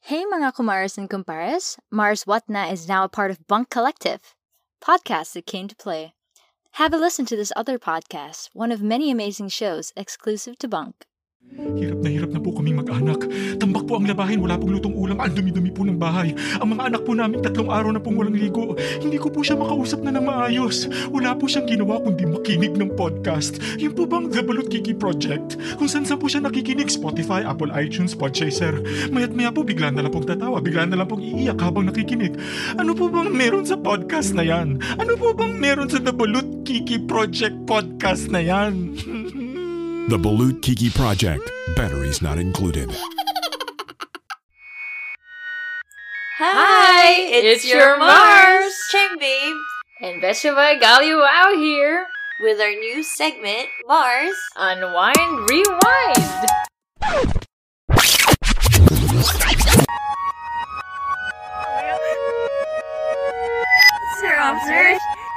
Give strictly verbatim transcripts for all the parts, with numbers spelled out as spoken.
Hey mga kumares and kumpares, Mars What Na is now a part of Bunk Collective, podcast that came to play. Have a listen to this other podcast, one of many amazing shows exclusive to Bunk. Hirap na hirap na po kaming mag-anak. Tambak po ang labahin, wala pong lutong ulam, ang dumi-dumi po ng bahay. Ang mga anak po namin tatlong araw na pong walang ligo. Hindi ko po siya makausap na ng maayos. Wala po siyang ginawa kundi makinig ng podcast. Yung po bang The Balut Kiki Project? Kung saan saan po siya nakikinig, Spotify, Apple iTunes, Podchaser. Mayat maya po bigla na lang pong tatawa, bigla na lang pong iiyak habang nakikinig. Ano po bang meron sa podcast na yan? Ano po bang meron sa The Balut Kiki Project podcast na yan? The Balut Kiki Project. Batteries not included. Hi, it's, it's your Mars! Cheng Babe, And Betcha Galio out here with our new segment, Mars Unwind Rewind. Sir Officer.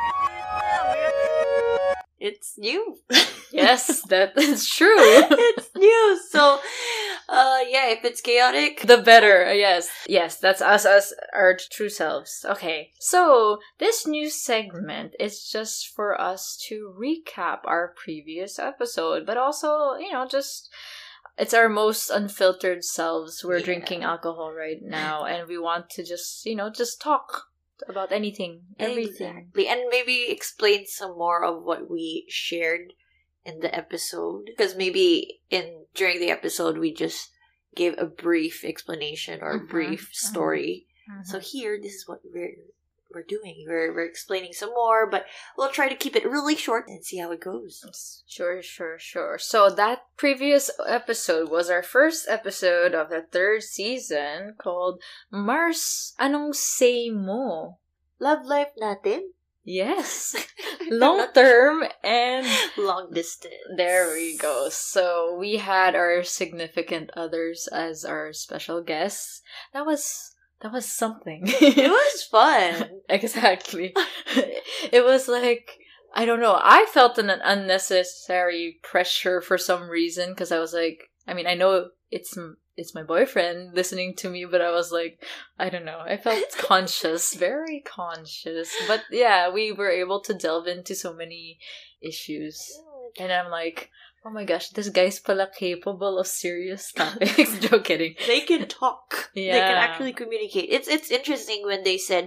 It's new. Yes, that is true. It's new. So, uh, yeah, if it's chaotic, The better, yes. Yes, that's us as our true selves. Okay, so this new segment is just for us to recap our previous episode, but also, you know, just it's our most unfiltered selves. We're Yeah. drinking alcohol right now, and we want to just, you know, just talk about anything, everything. Exactly. And maybe explain some more of what we shared in the episode. Because maybe in during the episode, we just gave a brief explanation or Mhm, brief mhm. story. Mhm. So here, this is what we're we're doing. We're we're explaining some more, but we'll try to keep it really short and see how it goes. Sure, sure, sure. So that previous episode was our first episode of the third season called Mars, Anong Say Mo? Love life natin. Yes. Long term and Long distance. there we go. So we had our significant others as our special guests. That was that was something. It was fun. Exactly. It was like, I don't know, I felt an unnecessary pressure for some reason because I was like, I mean, I know it's it's my boyfriend listening to me, but I was like, I don't know, I felt conscious, very conscious. But yeah, we were able to delve into so many issues. And I'm like, oh my gosh, this guy's pala capable of serious topics. Joke kidding. They can talk. They can Yeah. actually communicate. It's it's interesting when they said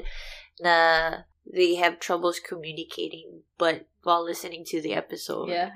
na they have troubles communicating, but while listening to the episode, Yeah.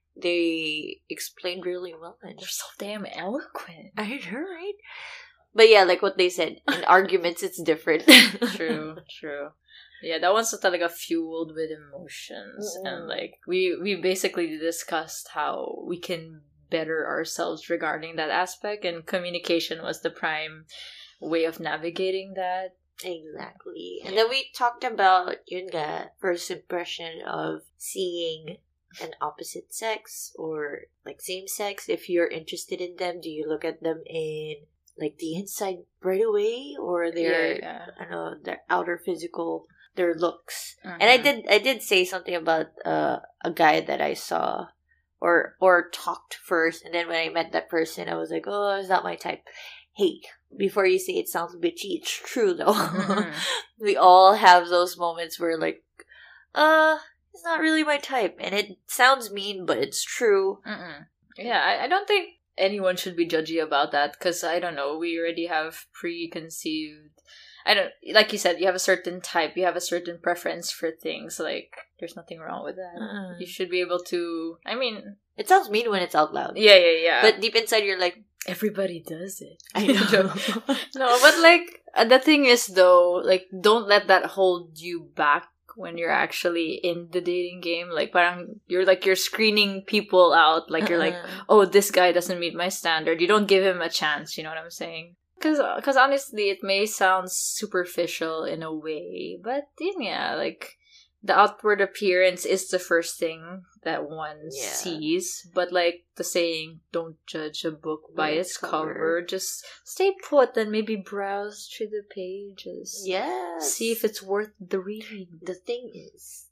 they explained really well. And They're so damn eloquent. I know, right? But yeah, like what they said, in arguments, it's different. True, true. Yeah, that one's talaga fueled with emotions. Mm. And like, we, we basically discussed how we can better ourselves regarding that aspect, and communication was the prime way of navigating that. Exactly. And then we talked about yun nga, first impression of seeing an opposite sex or like same sex. If you're interested in them, do you look at them in like the inside right away or their yeah. I don't know, their outer physical, their looks? And I Mhm. did I did say something about uh, a guy that I saw or or talked first, and then when I met that person, I was like, oh, it's not my type. Hey, before you say it sounds bitchy, it's true though. Mhm. We all have those moments where like, uh, it's not really my type, and it sounds mean, but it's true. Mm-mm. Yeah, I, I don't think anyone should be judgy about that, because I don't know, we already have preconceived. I don't, like you said, you have a certain type, you have a certain preference for things. Like, there's nothing wrong with that. Mm. You should be able to. I mean, It sounds mean when it's out loud, yeah, yeah, yeah. but deep inside you're like, everybody does it. I know. No, but like uh, the thing is though, like don't let that hold you back when you're actually in the dating game. Like parang you're like you're screening people out. Like you're like, Uh-uh. oh, this guy doesn't meet my standard. You don't give him a chance. You know what I'm saying? Because because honestly, it may sound superficial in a way, but yeah, like the outward appearance is the first thing that one Yeah. sees. But like the saying, don't judge a book by By its its cover. cover. Just stay put and maybe browse through the pages. Yes. See if it's worth the read. The thing is,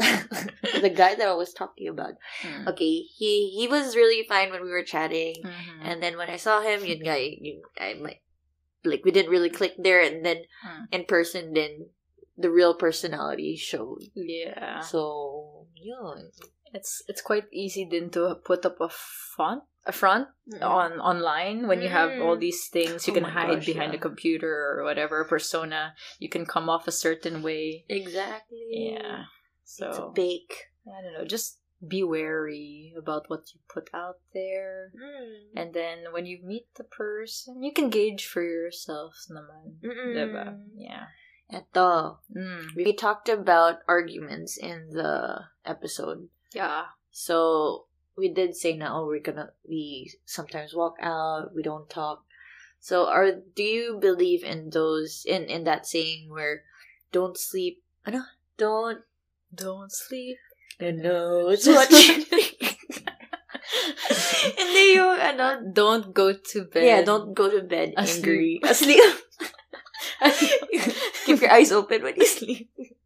the guy that I was talking about. Mm. Okay, he he was really fine when we were chatting, Mhm. and then when I saw him, yun nga, yun, I, my, like we didn't really click there, and then Mm. in person, then the real personality showed. Yeah. So yeah, It's it's quite easy then to put up a font a front Mm. on online when you have all Mm. these things you Oh can my hide gosh, behind yeah. a computer or whatever persona. You can come off a certain way. exactly. Yeah. It's a So fake. I don't know, just be wary about what you put out there. Mm. And then when you meet the person, you can gauge for yourself naman. Mm-mm. Diba? Yeah. Eto, Mm. we talked about arguments in the episode. Yeah. So we did say now, oh, we're gonna we sometimes walk out, we don't talk. So are do you believe in those in in that saying where don't sleep? Ano? Don't Don't sleep. no, it's watching. Hindi yung ano. Don't go to bed. Yeah, don't go to bed angry. Asleep. Asleep. Keep your eyes open when you sleep.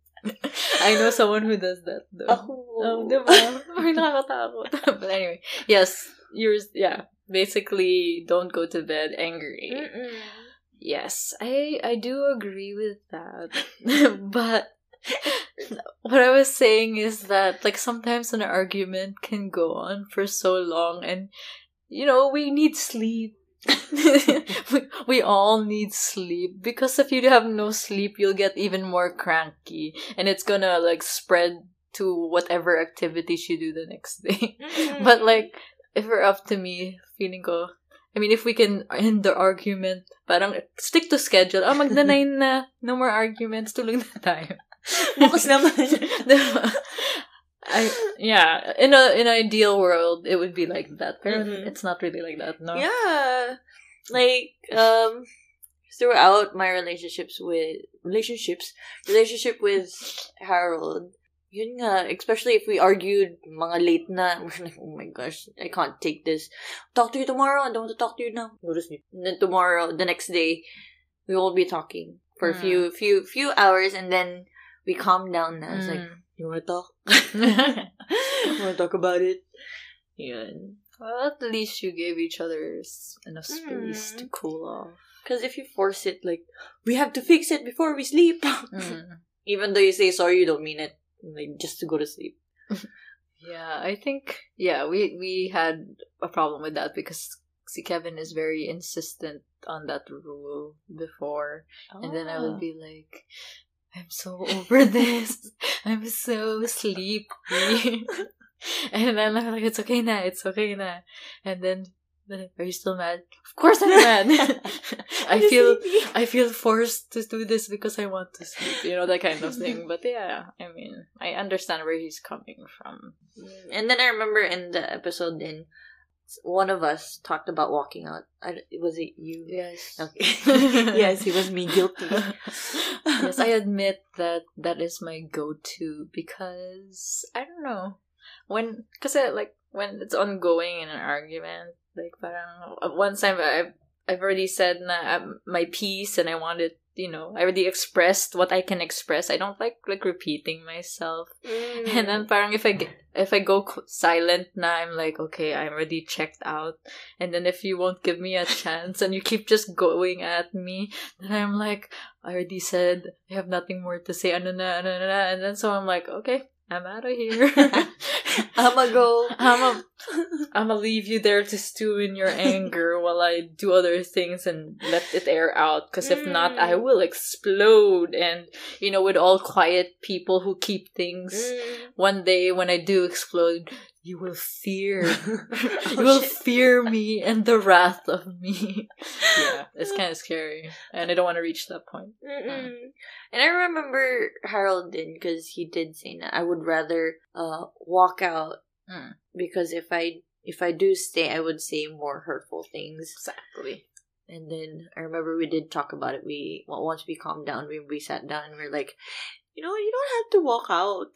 I know someone who does that though. Oh, Um, diba? Ay, nakakatakot. But anyway, yes, yours, yeah. Basically, don't go to bed angry. Mm-mm. Yes, I I do agree with that. But what I was saying is that, like, sometimes an argument can go on for so long, and, you know, we need sleep. we, we all need sleep, because if you have no sleep, you'll get even more cranky, and it's gonna, like, spread to whatever activities you do the next day. But, like, if we're up to me, feeling ko, I mean, if we can end the argument, parang stick to schedule. Ah, magna-nine na. No more arguments. Tulog na tayo. Bukas naman. Diba? I, yeah, in a in an ideal world, it would be like that. But Mhm. it's not really like that, no? Yeah. Like, um, throughout my relationships with, relationships, relationship with Harold, yun nga, especially if we argued mga late na, we're like, oh my gosh, I can't take this. Talk to you tomorrow, I don't want to talk to you now. Go to sleep. And then tomorrow, the next day, we won't be talking for a Mm. few, few, few hours, and then we calm down na. It's like, Mm. you wanna talk? You wanna talk about it? Yun. Well, at least you gave each other s- enough space Mm. to cool off. Because if you force it, like, we have to fix it before we sleep. Mm. Even though you say sorry, you don't mean it. Like, just to go to sleep. Yeah, I think, yeah, we, we had a problem with that because si Kevin is very insistent on that rule before. And then I would be like, I'm so over this. I'm so sleepy. And then I'm like, it's okay na, it's okay na. And then, then, are you still mad? Of course I'm mad. I feel I feel forced to do this because I want to sleep. You know, that kind of thing. But yeah, I mean, I understand where he's coming from. And then I remember in the episode, then one of us talked about walking out. I, was it you? Yes. Okay. Yes, it was me, guilty. Yes, I admit that that is my go-to because I don't know when because like when it's ongoing in an argument, like parang uh, one time I've I've already said na um, my piece and I wanted, you know, I already expressed what I can express. I don't like like repeating myself. Mm. And then parang if I get, if I go qu- silent na, I'm like, okay, I'm already checked out. And then if you won't give me a chance and you keep just going at me, then I'm like, I already said I have nothing more to say. Ano na, ano na, na. And then so I'm like, okay, I'm out of here. I'ma go. I'm a, I'm gonna leave you there to stew in your anger while I do other things and let it air out. Because if not, I Mm. will explode. And, you know, with all quiet people who keep things, Mm. one day when I do explode, you will fear. Oh, you will shit. fear me and the wrath of me. Yeah, it's kind of scary. And I don't want to reach that point. Mm-mm. And I remember Harold did, because he did say that I would rather uh walk out, Mm. because if I if I do stay, I would say more hurtful things. Exactly. And then I remember we did talk about it. We well, once we calmed down, we we sat down and we are like, you know, you don't have to walk out.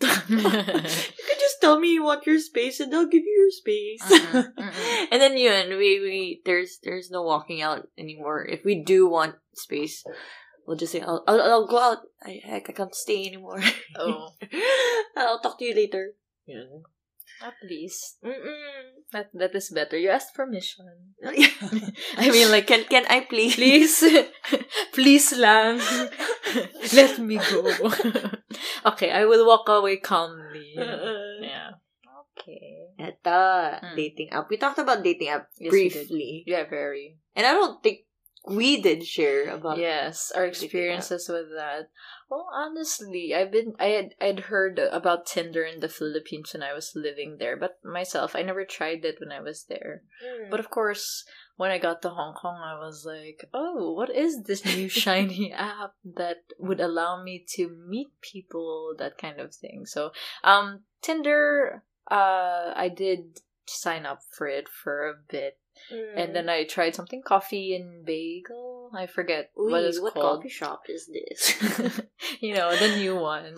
You can just tell me you want your space, and I'll give you your space. Mm-mm, mm-mm. And then yun, we we there's there's no walking out anymore. If we do want space, we'll just say, I'll I'll, I'll go out. I I can't stay anymore. Oh. I'll talk to you later. Yun. At least. Mm-mm. That that is better. You asked permission. I I mean, like, can can I please? please, please lang. Let me go. Okay, I will walk away calmly. Uh-uh. Yeah. Okay. Ito, Mm. dating app. We talked about dating app Yes, we did. briefly. Yeah, very. And I don't think we did share about Yes, our dating experiences with that. Well, honestly, I've been I had I'd heard about Tinder in the Philippines when I was living there, but myself, I never tried it when I was there. Mm. But of course, when I got to Hong Kong, I was like, "Oh, what is this new shiny app that would allow me to meet people?" That kind of thing. So, um, Tinder, uh, I did sign up for it for a bit. Mm. And then I tried something coffee and bagel. I forget Uy, what it's what called. coffee shop is this? You know, the new one.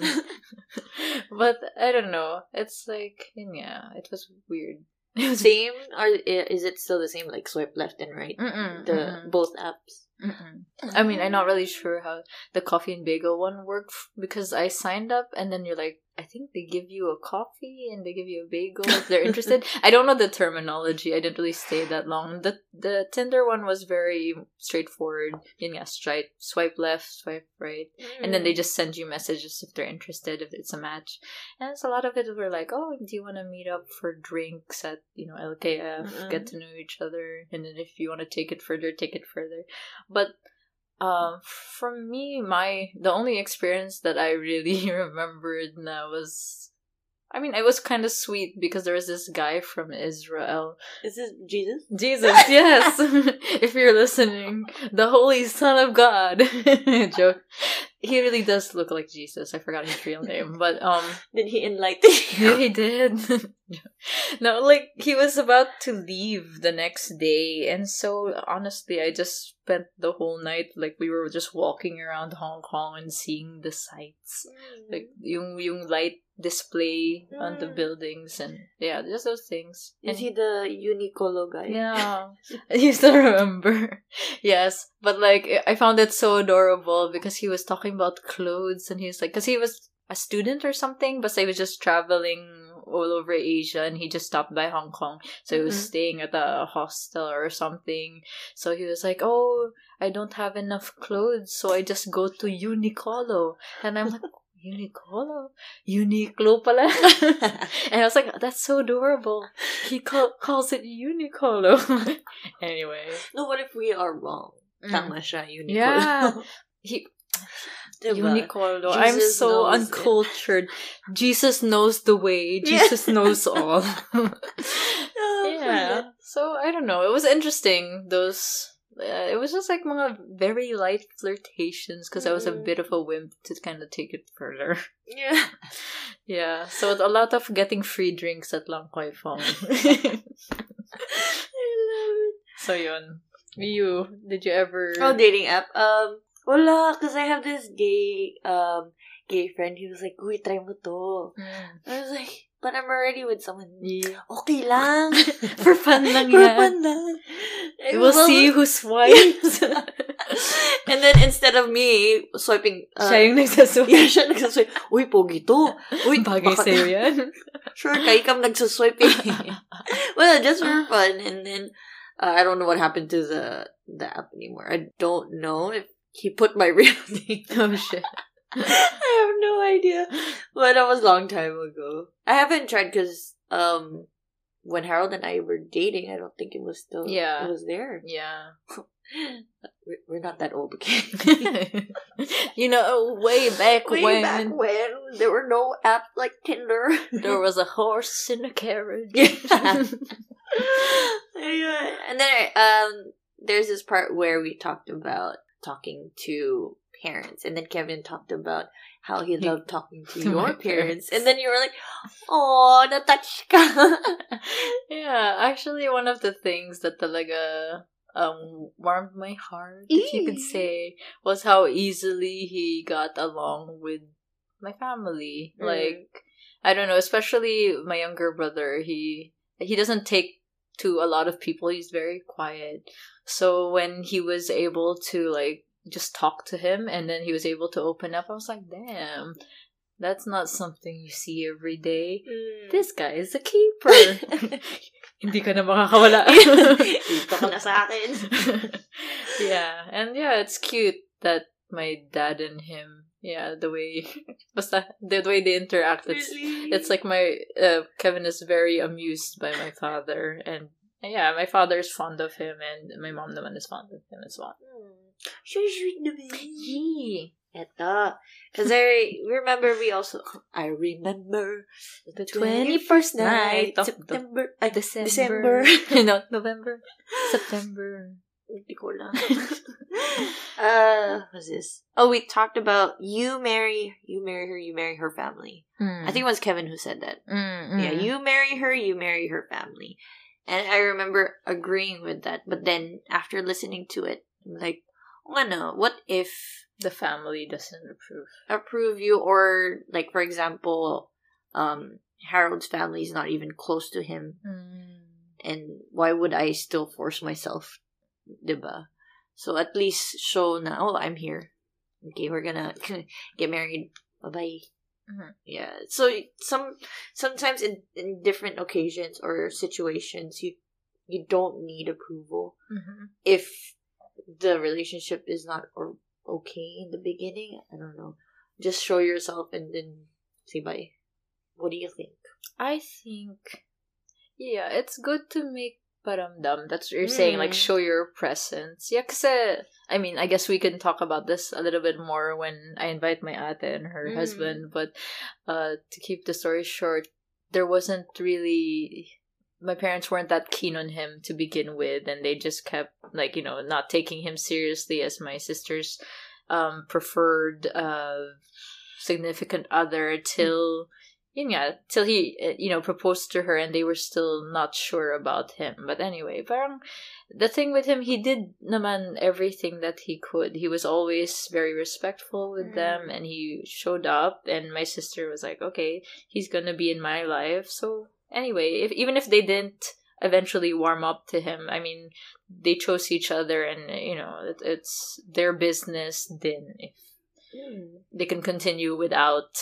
But I don't know. It's like, yeah, it was weird. It was Same, or i- is it still the same? Like swipe left and right, Mm-mm, the mm-mm, both apps. mm-mm. I mean, I'm not really sure how the coffee and bagel one worked f- because I signed up and then you're like, I think they give you a coffee and they give you a bagel if they're interested. I don't know the terminology. I didn't really stay that long. The the Tinder one was very straightforward. Yun nga, swipe, swipe left, swipe right. And then they just send you messages if they're interested, if it's a match. And it's a lot of it were like, oh, do you want to meet up for drinks at, you know, L K F, Mm-mm. get to know each other. And then if you want to take it further, take it further. But um, for me, my the only experience that I really remembered now was, I mean, it was kind of sweet because there was this guy from Israel. Is this Jesus? Jesus, yes. If you're listening, the Holy Son of God. Joke. He really does look like Jesus. I forgot his real name, but um, Did he enlighten you? yeah, he did. No, like he was about to leave the next day, and so honestly, I just spent the whole night like we were just walking around Hong Kong and seeing the sights, like yung yung light display on the Mm. buildings, and yeah, just those things. Is And he the Uniqlo guy? yeah, you still remember? Yes, but like I found it so adorable because he was talking about clothes, and he was like, because he was a student or something, but he was just traveling all over Asia, and he just stopped by Hong Kong, so he was Mhm. staying at a hostel or something. So he was like, "Oh, I don't have enough clothes, so I just go to Uniqlo," and I'm like. Uniqlo? Uniqlo pala. And I was like, that's so adorable. He call- calls it Uniqlo. Anyway. No, what if we are wrong? Mm. Tama siya, Uniqlo. Yeah. He, Diba? Uniqlo. I'm Jesus so knows it. uncultured. Jesus knows the way. Yeah. Jesus knows all. Oh, Yeah. So, I don't know. It was interesting. Those... Uh, it was just like mga very light flirtations because I was a Mm-mm. bit of a wimp to kind of take it further. Yeah. Yeah, so a lot of getting free drinks at Lang Kwai Fong. I love it. So yun. You, did you ever... Oh, dating app. Um, wala, because I have this gay, um, gay friend. He was like, uy, try mo to. Mm. I was like, but I'm already with someone. Yeah. Okay lang. For fun lang For yan. fun lang. Eh, We'll well, see who swipes. And then instead of me swiping, uh, Siya yung nagsaswipe. yeah, siya nagsaswipe. Uy, pogi to. Uy, Bagay baka- sa'yo yan. Sure, kay kam nagsaswipe eh. Well, just for fun. And then, uh, I don't know what happened to the, the app anymore. I don't know if he put my real name. Oh, shit. I have no idea. But that was a long time ago. I haven't tried because, um, when Harold and I were dating, I don't think it was still, Yeah. it was there. Yeah. We're, we're not that old, okay? You know, way back Way when back when there were no apps like Tinder. there was a horse in a carriage. Yeah. Yeah. And then um, there's this part where we talked about talking to parents, and then Kevin talked about how he loved talking to To my your parents, parents. and then you were like, "Oh, natouch ka." Yeah, actually, one of the things that talaga um warmed my heart, if you could Eee. say, was how easily he got along with my family. Mm. Like, I don't know, especially my younger brother. He he doesn't take to a lot of people. He's very quiet. So when he was able to like just talk to him, and then he was able to open up, I was like, damn. That's not something you see every day. Mm. This guy is a keeper. Hindi ka na makakawala. Dito ka na sa akin. Yeah, and yeah, it's cute that my dad and him, yeah, the way, basta, the way they interact, it's, Really? it's like my, uh, Kevin is very amused by my father, and yeah, my father is fond of him, and my mom naman is fond of him as well. Hmm. Sure, sweet naman. Yee. Eto. Because I remember we also, I remember the twenty-first twenty-first night of September, ay, December. December. No, November. September. Hindi ko lang. uh, what's this? Oh, we talked about you marry, you marry her, you marry her family. Mm. I think it was Kevin who said that. Mm, Yeah, mm. you marry her, you marry her family. And I remember agreeing with that. But then, after listening to it, I'm like, oh, ano, what if The family doesn't approve. approve you, or, like, for example, um, Harold's family is not even close to him, Mm. and why would I still force myself, diba? So at least show na, oh, I'm here. Okay, we're gonna get married. Bye-bye. Mhm. Yeah. So some sometimes in, in different occasions or situations, you you don't need approval Mm-hmm. if the relationship is not or okay in the beginning. I don't know. Just show yourself and then say bye. What do you think? I think, yeah, it's good to make paramdam. That's what you're saying, like Mm. show your presence. Yeah, kasi, I mean, I guess we can talk about this a little bit more when I invite my ate and her Mm. husband. But uh, to keep the story short, there wasn't really. My parents weren't that keen on him to begin with, and they just kept, like, you know, not taking him seriously as my sister's um, preferred uh, significant other till, yun nga, till he, uh, you know, proposed to her, and they were still not sure about him. But anyway, parang, the thing with him, he did naman everything that he could. He was always very respectful with Mm. them, and he showed up, and my sister was like, okay, he's gonna be in my life, so anyway, if even if they didn't eventually warm up to him, I mean, they chose each other, and you know, it, it's their business. Then if Mm. they can continue without,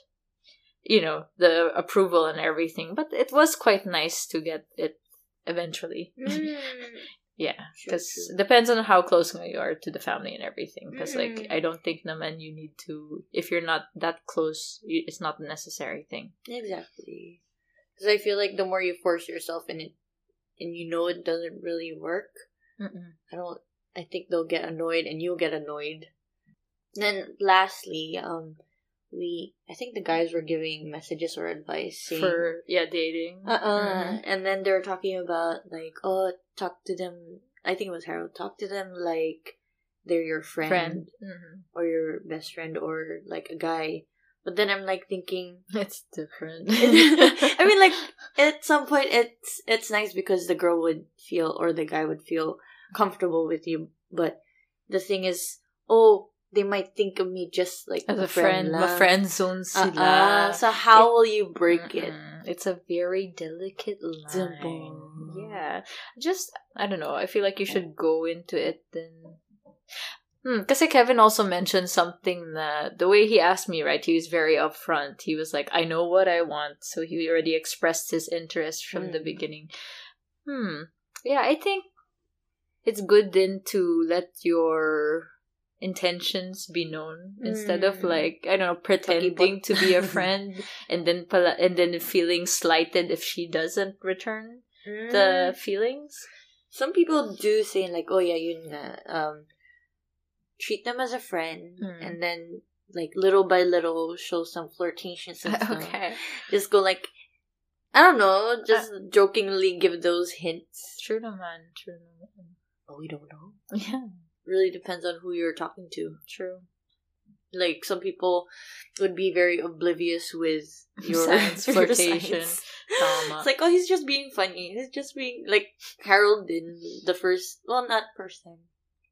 you know, the approval and everything, but it was quite nice to get it eventually. Mm. Yeah, True, because true. it depends on how close you are to the family and everything. Because like, Mm. I don't think naman you need to, if you're not that close, you, it's not a necessary thing. Exactly. Because I feel like the more you force yourself in it, and you know it doesn't really work, Mm-mm. I don't. I think they'll get annoyed, and you'll get annoyed. And then lastly, um, we. I think the guys were giving messages or advice saying, For yeah, dating. uh uh Mhm. and then they were talking about like, oh, talk to them. I think it was Harold. Talk to them like they're your friend, friend. Mhm. or your best friend, or like a guy. But then I'm like thinking, It's different. I mean, like at some point, it's it's nice because the girl would feel or the guy would feel comfortable with you. But the thing is, oh, they might think of me just like as a, a friend, lang. ma-friend zone sila. Uh-uh. So how It- will you break it? Mm-mm. It's a very delicate line. Diba? Yeah. Just, I don't know. I feel like you should go into it then. Hmm, kasi Kevin also mentioned something that the way he asked me, right, he was very upfront. He was like, I know what I want. So he already expressed his interest from the Mm. beginning. Hmm. Yeah, I think it's good then to let your intentions be known instead of Mm. like, I don't know, pretending to be a friend and then pala, and then feeling slighted if she doesn't return the feelings. Some people do say like, oh yeah, yun nga, um, treat them as a friend, Mm. and then like little by little show some flirtations and stuff. Okay. Just go like, I don't know, just jokingly give those hints. True naman, true naman. Oh, we don't know. Yeah, Really depends on who you're talking to. true. Like some people would be very oblivious with your Signs, your flirtation. signs. Tama. It's like, oh, he's just being funny. He's just being like Harold in the first, well, not first time.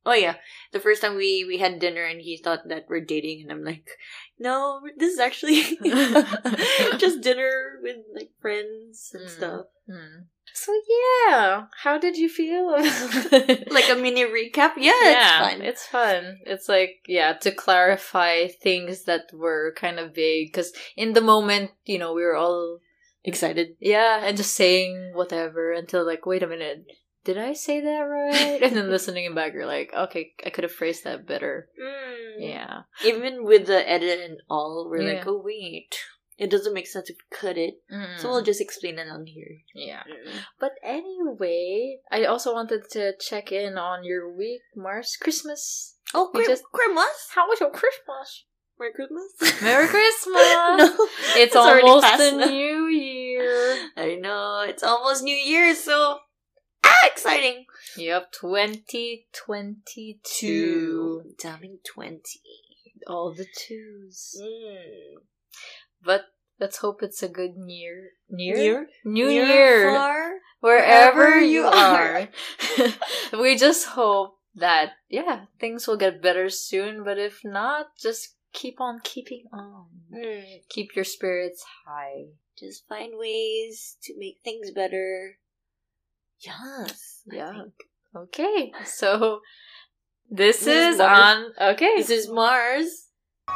Oh yeah, the first time we we had dinner and he thought that we're dating, and I'm like, no, this is actually just dinner with like friends and Mm. stuff. Mm. So yeah, how did you feel? Like a mini recap. Yeah, yeah, it's fun. It's fun. It's like, yeah, to clarify things that were kind of vague. Because in the moment, you know, we were all, Excited. yeah, and just saying whatever until like, wait a minute, did I say that right? And then listening back, you're like, okay, I could have phrased that better. Mm. Yeah. Even with the edit and all, we're Yeah. like, oh wait, it doesn't make sense if we cut it. Mm. So we'll just explain it on here. Yeah. But anyway, I also wanted to check in on your week, Mars. Christmas. Oh, You Chri- just- Christmas? How was your Christmas? Merry Christmas? Merry Christmas! No, It's, already almost past the now. new year. I know, it's almost New Year, so ah, exciting. Yep, twenty twenty-two. Damning twenty. All the twos. Mm. But let's hope it's a good year. Near? Year? New Near, Year. far? Wherever wherever you you are. We just hope that, yeah, things will get better soon. But if not, just keep on keeping on. Mm. Keep your spirits high. Just find ways to make things better. Yes. I Yeah. think. Okay, so this, This is is Mars. on. Okay, This is Mars.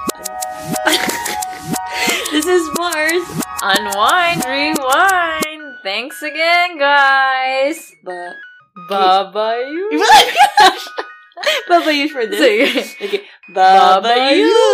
This is Mars. Unwind, rewind. Thanks again, guys. But Bye bye. Baba you for this. Sige. Okay. Baba you.